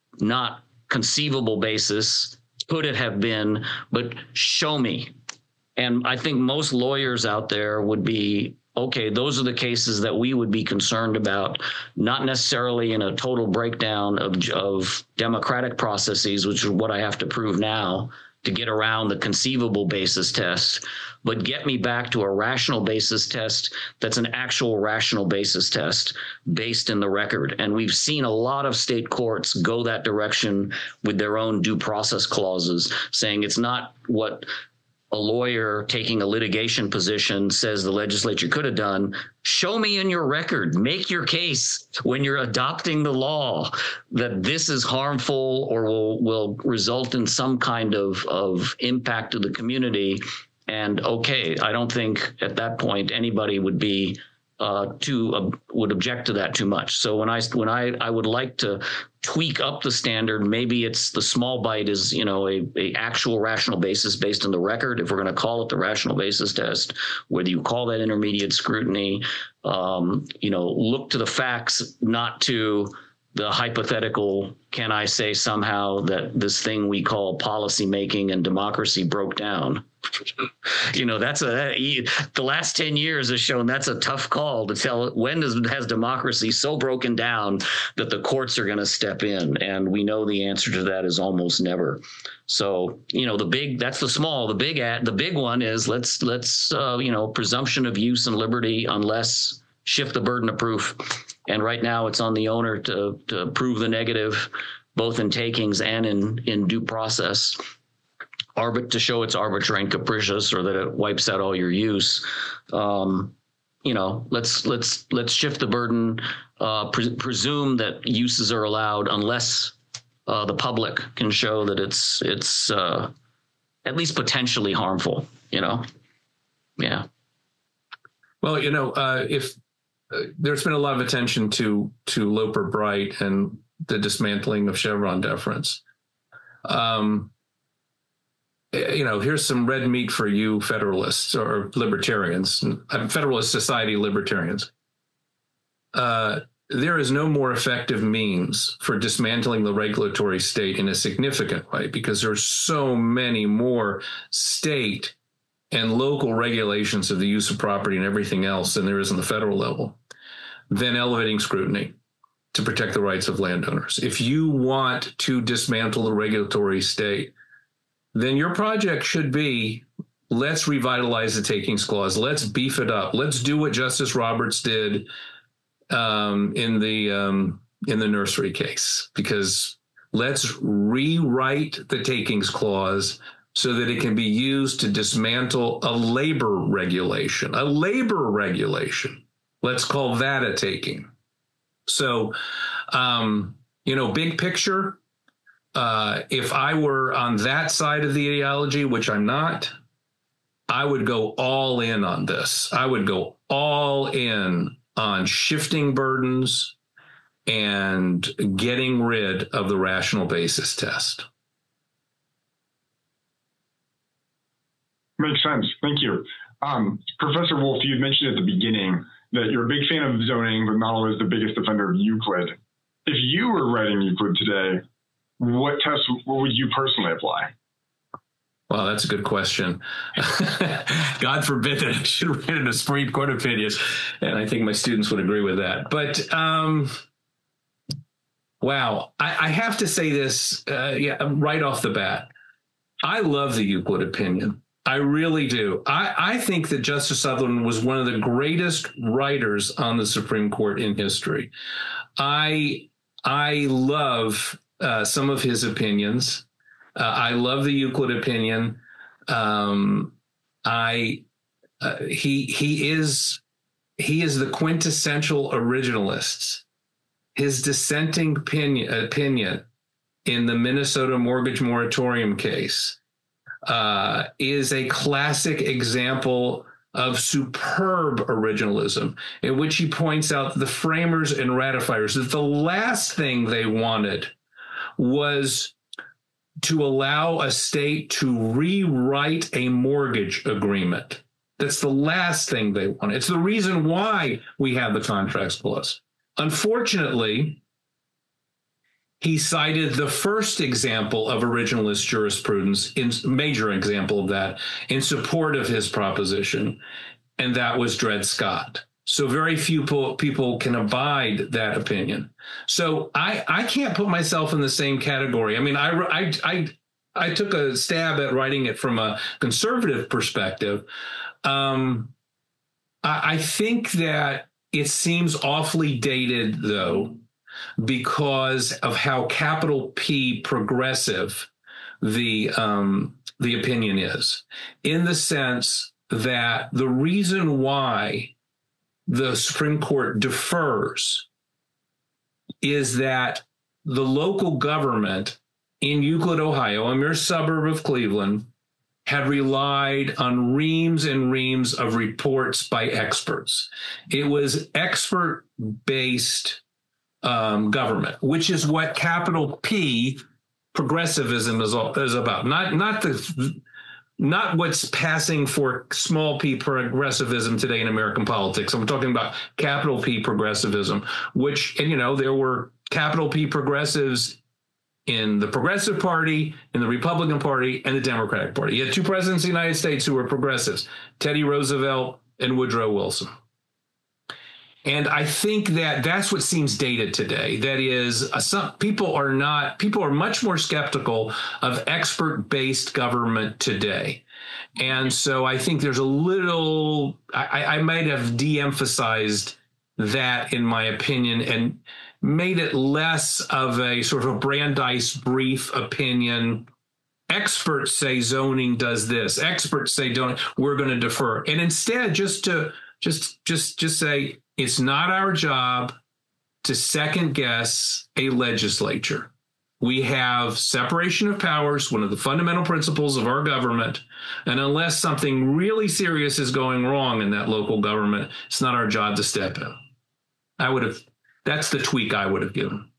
not conceivable basis, could it have been, but show me. And I think most lawyers out there would be, okay, those are the cases that we would be concerned about, not necessarily in a total breakdown of, of democratic processes, which is what I have to prove now to get around the conceivable basis test, but get me back to a rational basis test that's an actual rational basis test based in the record. And we've seen a lot of state courts go that direction with their own due process clauses, saying it's not what a lawyer taking a litigation position says the legislature could have done. Show me in your record, make your case when you're adopting the law that this is harmful or will, will result in some kind of, of impact to the community. And okay, I don't think at that point anybody would be uh, too uh, would object to that too much. So when I when I I would like to tweak up the standard, maybe it's the small bite is, you know, a, a actual rational basis based on the record. If we're going to call it the rational basis test, whether you call that intermediate scrutiny, um, you know, look to the facts, not to the hypothetical, can I say somehow that this thing we call policy making and democracy broke down? You know, that's a, the last ten years has shown that's a tough call to tell. When does has democracy so broken down that the courts are going to step in? And we know the answer to that is almost never. So, you know, the big, that's the small, the big at the big one is let's, let's, uh, you know, presumption of use and liberty, unless shift the burden of proof. And right now it's on the owner to, to prove the negative, both in takings and in, in due process. Arbit to show it's arbitrary and capricious, or that it wipes out all your use. Um, you know, let's let's let's shift the burden. Uh, pre- presume that uses are allowed unless uh, the public can show that it's it's uh, at least potentially harmful. You know, yeah. Well, you know, uh, if uh, there's been a lot of attention to to Loper Bright and the dismantling of Chevron deference. Um, You know, here's some red meat for you Federalists or libertarians, Federalist Society libertarians. Uh, there is no more effective means for dismantling the regulatory state in a significant way, because there's so many more state and local regulations of the use of property and everything else than there is on the federal level, than elevating scrutiny to protect the rights of landowners. If you want to dismantle the regulatory state, then your project should be let's revitalize the takings clause. Let's beef it up. Let's do what Justice Roberts did um, in the um, in the nursery case, because let's rewrite the takings clause so that it can be used to dismantle a labor regulation, a labor regulation. Let's call that a taking. So, um, you know, big picture, uh, if I were on that side of the ideology, which I'm not, I would go all in on this. I would go all in on shifting burdens and getting rid of the rational basis test. Makes sense. Thank you. Um, Professor Wolf, you mentioned at the beginning that you're a big fan of zoning, but not always the biggest defender of Euclid. If you were writing Euclid today, what test what would you personally apply? Well, that's a good question. God forbid that I should write in a Supreme Court opinion, and I think my students would agree with that. But um, wow, I, I have to say this uh, yeah, right off the bat. I love the Euclid opinion. I really do. I, I think that Justice Sutherland was one of the greatest writers on the Supreme Court in history. I I love uh, some of his opinions. Uh, I love the Euclid opinion. Um, I uh, he he is he is the quintessential originalist. His dissenting opinion, opinion in the Minnesota mortgage moratorium case uh, is a classic example of superb originalism, in which he points out the framers and ratifiers that the last thing they wanted was to allow a state to rewrite a mortgage agreement. That's the last thing they want. It's the reason why we have the contracts clause. Unfortunately, he cited the first example of originalist jurisprudence, in major example of that, in support of his proposition, and that was Dred Scott. So very few people can abide that opinion. So I, I can't put myself in the same category. I mean, I, I, I, I took a stab at writing it from a conservative perspective. Um, I, I think that it seems awfully dated, though, because of how capital P progressive the um, the opinion is, in the sense that the reason why the Supreme Court defers is that the local government in Euclid, Ohio, a mere suburb of Cleveland, had relied on reams and reams of reports by experts. It was expert-based um, government, which is what capital P progressivism is, is about. Not, not the... Not what's passing for small p progressivism today in American politics. I'm talking about capital P progressivism, which, and you know, there were capital P progressives in the Progressive Party, in the Republican Party, and the Democratic Party. You had two presidents of the United States who were progressives, Teddy Roosevelt and Woodrow Wilson. And I think that that's what seems dated today. That is, uh, some people are not, people are much more skeptical of expert-based government today. And so I think there's a little, I, I might have de-emphasized that in my opinion and made it less of a sort of Brandeis brief opinion. Experts say zoning does this. Experts say don't, we're going to defer. And instead, just to, just, just, just say, it's not our job to second guess a legislature. We have separation of powers, one of the fundamental principles of our government. And unless something really serious is going wrong in that local government, it's not our job to step in. I would have, that's the tweak I would have given.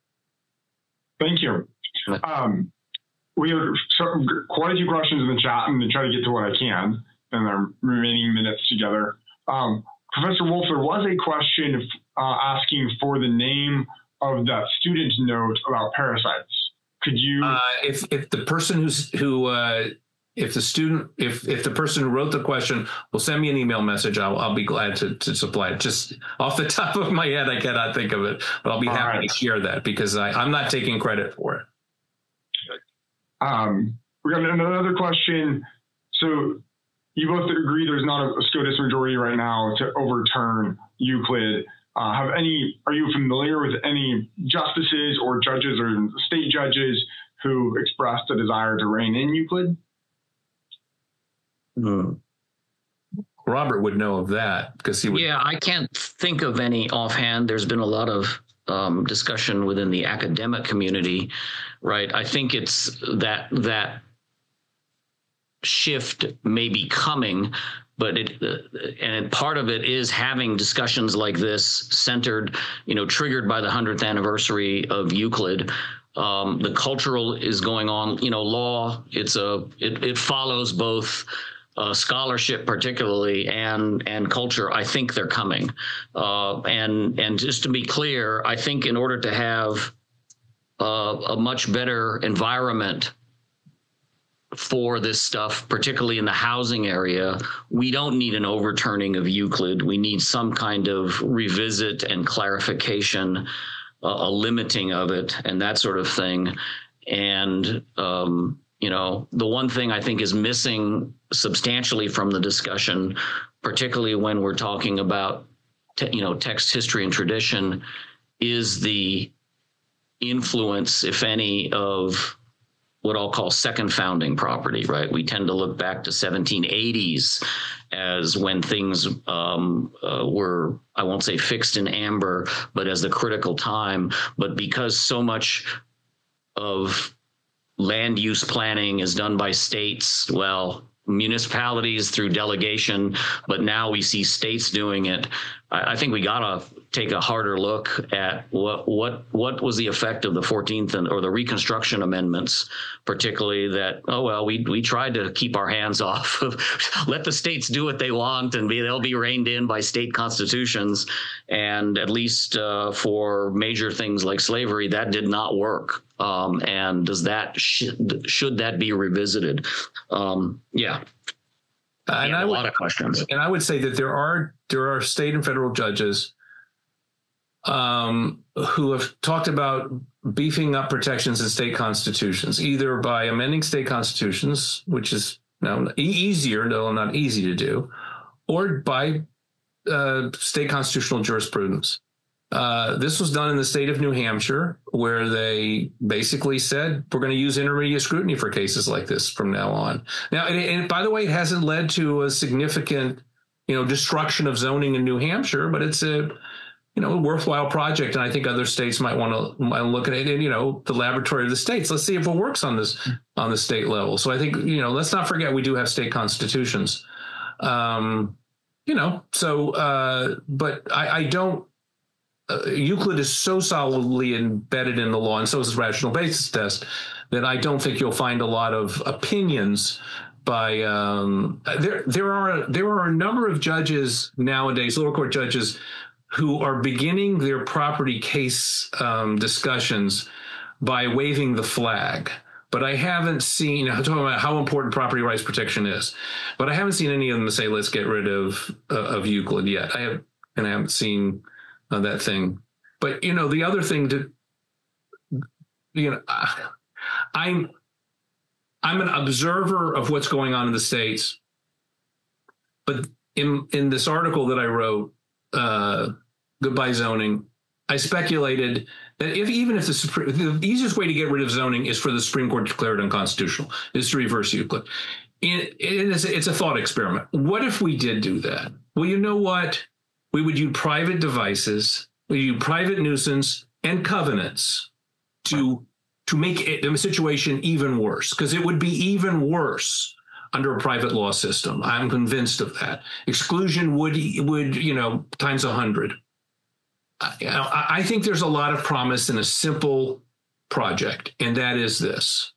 Thank you. Um, we have some, quite a few questions in the chat, and I'm going to try to get to what I can in our remaining minutes together. Um, Professor Wolf, there was a question uh, asking for the name of that student note about parasites. Could you? Uh, if if the person who's who, uh, if the student, if if the person who wrote the question will send me an email message, I'll I'll be glad to to supply it. Just off the top of my head, I cannot think of it, but I'll be All happy right. to share that because I, I'm not taking credit for it. Um, we got another question. So you both agree there's not a SCOTUS majority right now to overturn Euclid. Uh, have any? Are you familiar with any justices or judges or state judges who expressed a desire to rein in Euclid? Hmm. Robert would know of that because he would. Yeah, I can't think of any offhand. There's been a lot of um, discussion within the academic community, right? I think it's that that shift may be coming, but it uh, and part of it is having discussions like this centered, you know, triggered by the hundredth anniversary of Euclid. Um, the cultural is going on, you know, law. It's a it, it follows both. Uh, scholarship, particularly, and and culture. I think they're coming, uh, and and just to be clear, I think in order to have uh, a much better environment for this stuff, particularly in the housing area, we don't need an overturning of Euclid. We need some kind of revisit and clarification, uh, a limiting of it, and that sort of thing, and. Um, You know, the one thing I think is missing substantially from the discussion, particularly when we're talking about, te- you know, text history and tradition, is the influence, if any, of what I'll call second founding property, right? We tend to look back to seventeen eighties as when things um, uh, were, I won't say fixed in amber, but as the critical time. But because so much of land use planning is done by states, well, municipalities through delegation, but now we see states doing it. I, I think we gotta take a harder look at what what what was the effect of the fourteenth and or the Reconstruction amendments, particularly that, oh well, we we tried to keep our hands off of let the states do what they want and be they'll be reined in by state constitutions, and at least uh, for major things like slavery, that did not work. Um, and does that should should that be revisited? Um, yeah. Uh, and yeah, I a would, lot of questions. And I would say that there are there are state and federal judges um, who have talked about beefing up protections in state constitutions, either by amending state constitutions, which is now easier, though not easy to do, or by uh, state constitutional jurisprudence. Uh, this was done in the state of New Hampshire, where they basically said, we're going to use intermediate scrutiny for cases like this from now on. Now, and, and by the way, it hasn't led to a significant, you know, destruction of zoning in New Hampshire, but it's a, you know, a worthwhile project. And I think other states might want to might look at it. And, you know, the laboratory of the states, let's see if it works on this, on the state level. So I think, you know, let's not forget we do have state constitutions. Um, you know, so, uh, but I, I don't, Uh, Euclid is so solidly embedded in the law, and so is the rational basis test, that I don't think you'll find a lot of opinions by um, there. There are there are a number of judges nowadays, lower court judges, who are beginning their property case um, discussions by waving the flag. But I haven't seen, I'm talking about how important property rights protection is, but I haven't seen any of them say, let's get rid of uh, of Euclid yet. I have, and I haven't seen. Uh, that thing. But, you know, the other thing to, you know, I'm, I'm an observer of what's going on in the states. But in, in this article that I wrote, uh, Goodbye Zoning, I speculated that if even if the Supreme, the easiest way to get rid of zoning is for the Supreme Court to declare it unconstitutional, is to reverse Euclid. It, it is, it's a thought experiment. What if we did do that? Well, you know what? We would use private devices, we use private nuisance and covenants to to make it, the situation even worse, because it would be even worse under a private law system. I'm convinced of that. Exclusion would would you know times a hundred. I, I think there's a lot of promise in a simple project, and that is this: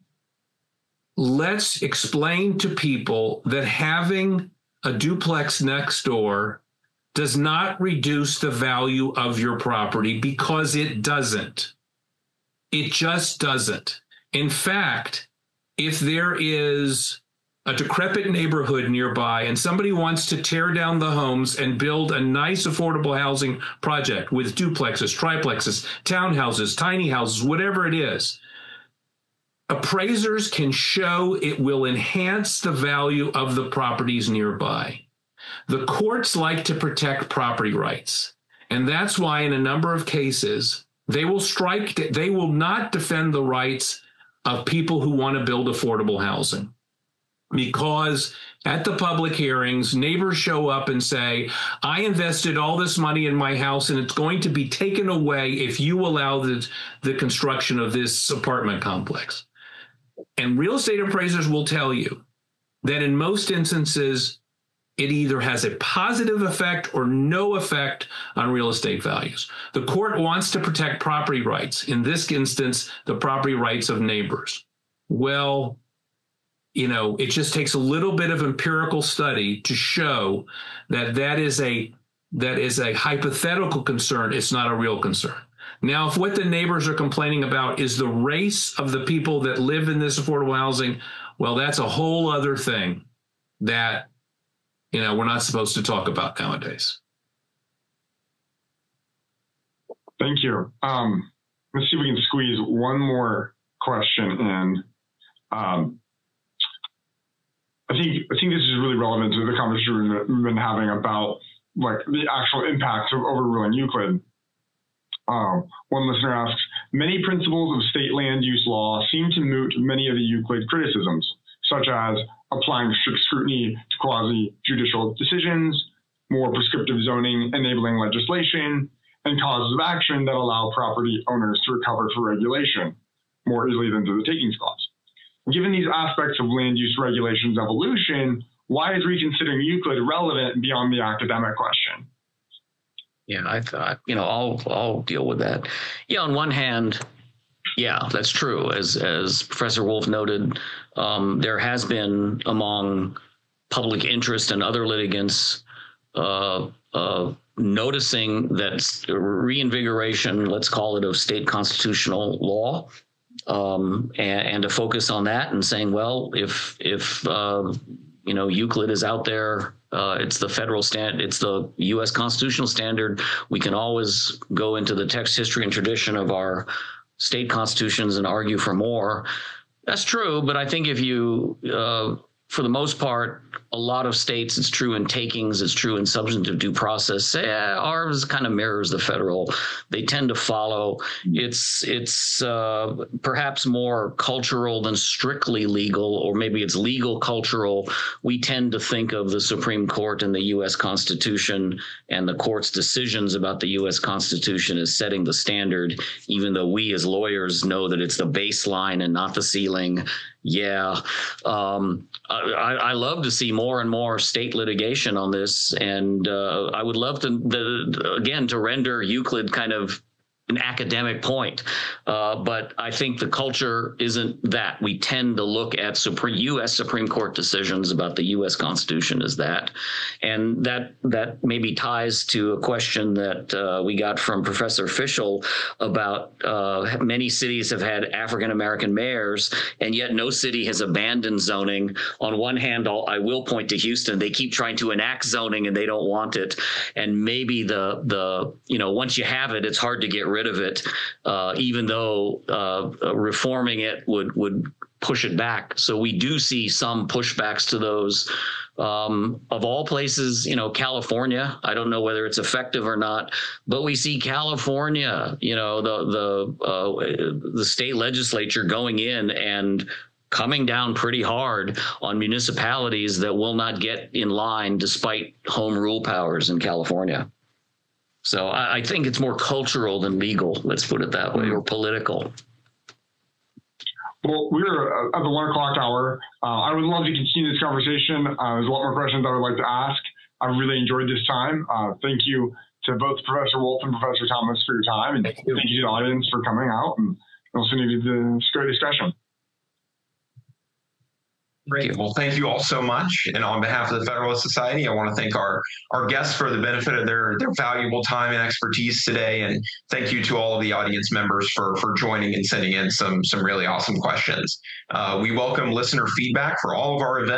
let's explain to people that having a duplex next door does not reduce the value of your property, because it doesn't. It just doesn't. In fact, if there is a decrepit neighborhood nearby and somebody wants to tear down the homes and build a nice affordable housing project with duplexes, triplexes, townhouses, tiny houses, whatever it is, appraisers can show it will enhance the value of the properties nearby. The courts like to protect property rights. And that's why in a number of cases, they will strike, they will not defend the rights of people who want to build affordable housing. Because at the public hearings, neighbors show up and say, I invested all this money in my house and it's going to be taken away if you allow the, the construction of this apartment complex. And real estate appraisers will tell you that in most instances, it either has a positive effect or no effect on real estate values. The court wants to protect property rights. In this instance, the property rights of neighbors. Well, you know, it just takes a little bit of empirical study to show that that is a that is a hypothetical concern. It's not a real concern. Now, if what the neighbors are complaining about is the race of the people that live in this affordable housing, well, that's a whole other thing that, you know, we're not supposed to talk about nowadays. Thank you. Um, let's see if we can squeeze one more question in. Um, I think I think this is really relevant to the conversation we've been having about like the actual impacts of overruling Euclid. Um, one listener asks, many principles of state land use law seem to moot many of the Euclid criticisms, such as applying strict scrutiny to quasi-judicial decisions, more prescriptive zoning enabling legislation, and causes of action that allow property owners to recover for regulation more easily than through the takings clause. Given these aspects of land use regulations evolution, why is reconsidering Euclid relevant beyond the academic question? Yeah, I thought, you know, I'll I'll deal with that. Yeah, on one hand, yeah, that's true. As as Professor Wolf noted, um, there has been among public interest and other litigants uh, uh, noticing that reinvigoration, let's call it, of state constitutional law, um, and, and to focus on that and saying, well, if if uh, you know, Euclid is out there. Uh, it's the federal stand. It's the U S constitutional standard. We can always go into the text, history, and tradition of our state constitutions and argue for more. That's true, but I think if you, uh, for the most part, a lot of states, it's true in takings, it's true in substantive due process. Say, eh, ours kind of mirrors the federal. They tend to follow. It's it's uh, perhaps more cultural than strictly legal, or maybe it's legal cultural. We tend to think of the Supreme Court and the U S Constitution and the court's decisions about the U S Constitution as setting the standard, even though we as lawyers know that it's the baseline and not the ceiling. Yeah, um, I, I love to see more and more state litigation on this, and uh, I would love to, the, again, to render Euclid kind of an academic point. Uh, but I think the culture isn't that. We tend to look at Supreme, U S Supreme Court decisions about the U S Constitution as that. And that that maybe ties to a question that uh, we got from Professor Fischel about uh, many cities have had African-American mayors, and yet no city has abandoned zoning. On one hand, I'll, I will point to Houston. They keep trying to enact zoning and they don't want it. And maybe the, the you know, once you have it, it's hard to get rid of it, uh, even though uh, reforming it would would push it back. So we do see some pushbacks to those. Um, of all places, you know, California, I don't know whether it's effective or not, but we see California, you know, the the uh, the state legislature going in and coming down pretty hard on municipalities that will not get in line despite home rule powers in California. So I, I think it's more cultural than legal, let's put it that way, or political. Well, we're at the one o'clock hour. Uh, I would love to continue this conversation. Uh, there's a lot more questions I would like to ask. I really enjoyed this time. Uh, thank you to both Professor Wolf and Professor Thomas for your time. And thank you, thank you to the audience for coming out and listening to this great discussion. Great. Well, thank you all so much. And on behalf of the Federalist Society, I want to thank our, our guests for the benefit of their, their valuable time and expertise today. And thank you to all of the audience members for, for joining and sending in some, some really awesome questions. Uh, we welcome listener feedback for all of our events.